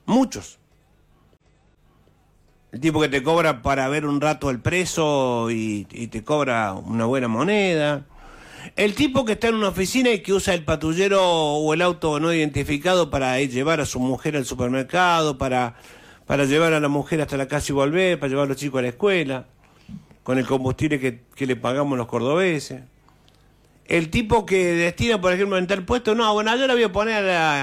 Muchos. El tipo que te cobra para ver un rato el preso y te cobra una buena moneda. El tipo que está en una oficina y que usa el patrullero o el auto no identificado para llevar a su mujer al supermercado, para llevar a la mujer hasta la casa y volver, para llevar a los chicos a la escuela, con el combustible que le pagamos los cordobeses. El tipo que destina, por ejemplo, en tal puesto, no, bueno, yo la voy a poner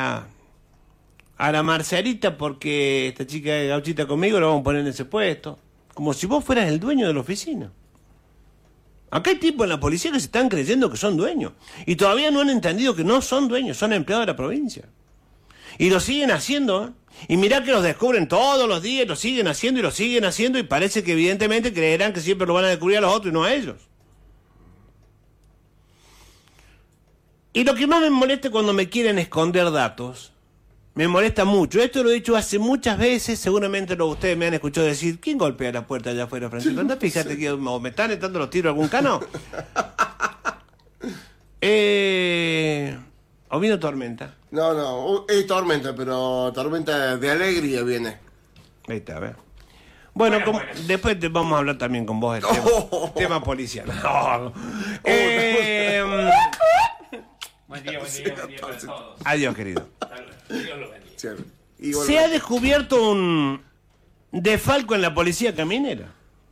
a la Marcelita porque esta chica es gauchita conmigo, la vamos a poner en ese puesto. Como si vos fueras el dueño de la oficina. Acá hay tipos en la policía que se están creyendo que son dueños. Y todavía no han entendido que no son dueños, son empleados de la provincia. Y lo siguen haciendo, ¿eh? Y mirá que los descubren todos los días, lo siguen haciendo y parece que evidentemente creerán que siempre lo van a descubrir a los otros y no a ellos. Y lo que más me molesta cuando me quieren esconder datos, me molesta mucho. Esto lo he dicho hace muchas veces, seguramente ustedes me han escuchado decir, ¿quién golpea la puerta allá afuera, Francisco? Anda, fíjate que me están entrando los tiros a algún cano. ¿O vino tormenta? No, es tormenta, pero tormenta de alegría viene. Ahí está, a ver. Bueno, después vamos a hablar también con vos del tema policial. No. Buen día para todos. Adiós, querido. Dios lo bendiga. Se ha descubierto un desfalco en la policía caminera.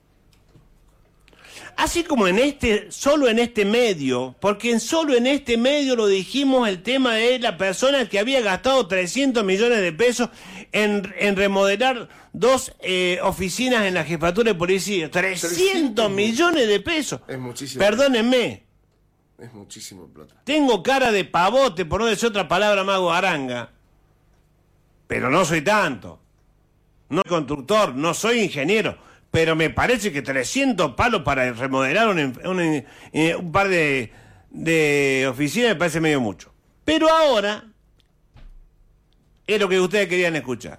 Así como solo en este medio, porque solo en este medio lo dijimos, el tema de la persona que había gastado 300 millones de pesos en remodelar 2 oficinas en la jefatura de policía. 300 millones de pesos. Es muchísimo. Perdónenme. Es muchísimo plata. Tengo cara de pavote, por no decir otra palabra más guaranga, pero no soy tanto. No soy constructor, no soy ingeniero, pero me parece que 300 palos para remodelar un par de oficinas me parece medio mucho. Pero ahora es lo que ustedes querían escuchar.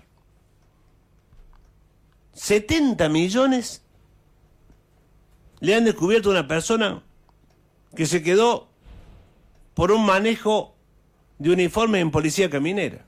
70 millones le han descubierto a una persona que se quedó por un manejo de uniformes en policía caminera.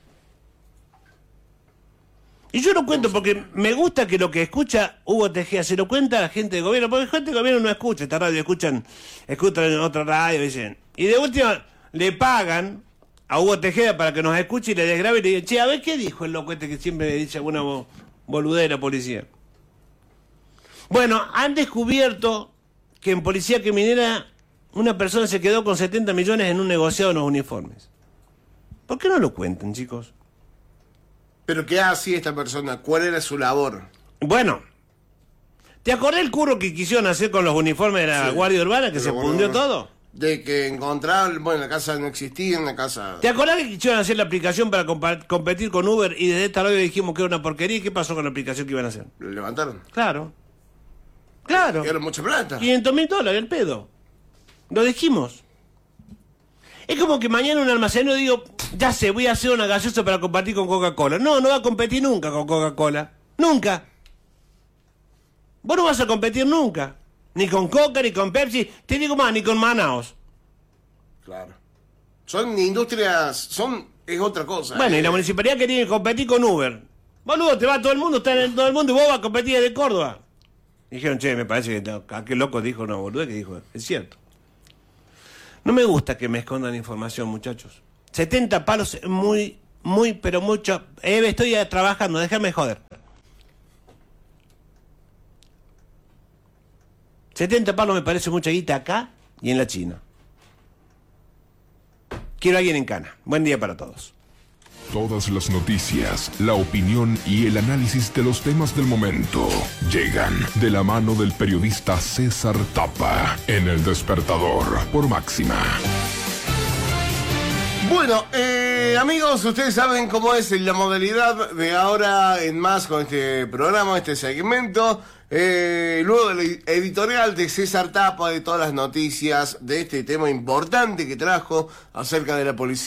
Y yo lo cuento porque me gusta que lo que escucha Hugo Tejeda se lo cuenta a la gente de gobierno, porque la gente de gobierno no escucha esta radio, escuchan en otra radio, dicen. Y de última le pagan a Hugo Tejeda para que nos escuche y le desgrabe y le digan, che, a ver qué dijo el loco que siempre dice alguna boludez de la policía. Bueno, han descubierto que en policía caminera una persona se quedó con 70 millones en un negociado en los uniformes. ¿Por qué no lo cuentan, chicos? ¿Pero qué hacía esta persona? ¿Cuál era su labor? Bueno, ¿te acordás el curro que quisieron hacer con los uniformes de la Guardia Urbana, que se fundió todo? De que encontraron, bueno, la casa no existía, en la casa... ¿Te acordás que quisieron hacer la aplicación para competir con Uber y desde esta radio dijimos que era una porquería? ¿Y qué pasó con la aplicación que iban a hacer? ¿Lo levantaron? Claro. Era mucha plata. $500.000, el pedo. Lo dijimos. Es como que mañana un almacenero digo, ya sé, voy a hacer una gaseosa para compartir con Coca-Cola. No va a competir nunca con Coca-Cola. Nunca. Vos no vas a competir nunca. Ni con Coca, ni con Pepsi. Te digo más, ni con Manaos. Claro. Son industrias, es otra cosa. Bueno, y la municipalidad quería competir con Uber. Boludo, te va todo el mundo, está en todo el mundo y vos vas a competir desde Córdoba. Dijeron, che, me parece que aquel loco dijo una boludez que dijo, es cierto. No me gusta que me escondan información, muchachos. 70 palos, pero mucho. Estoy trabajando, déjame joder. 70 palos me parece mucha guita acá y en la China. Quiero a alguien en cana. Buen día para todos. Todas las noticias, la opinión y el análisis de los temas del momento llegan de la mano del periodista César Tapa en El Despertador por Máxima. Bueno, amigos, ustedes saben cómo es la modalidad de ahora en más con este programa, este segmento. Luego del editorial de César Tapa, de todas las noticias de este tema importante que trajo acerca de la policía.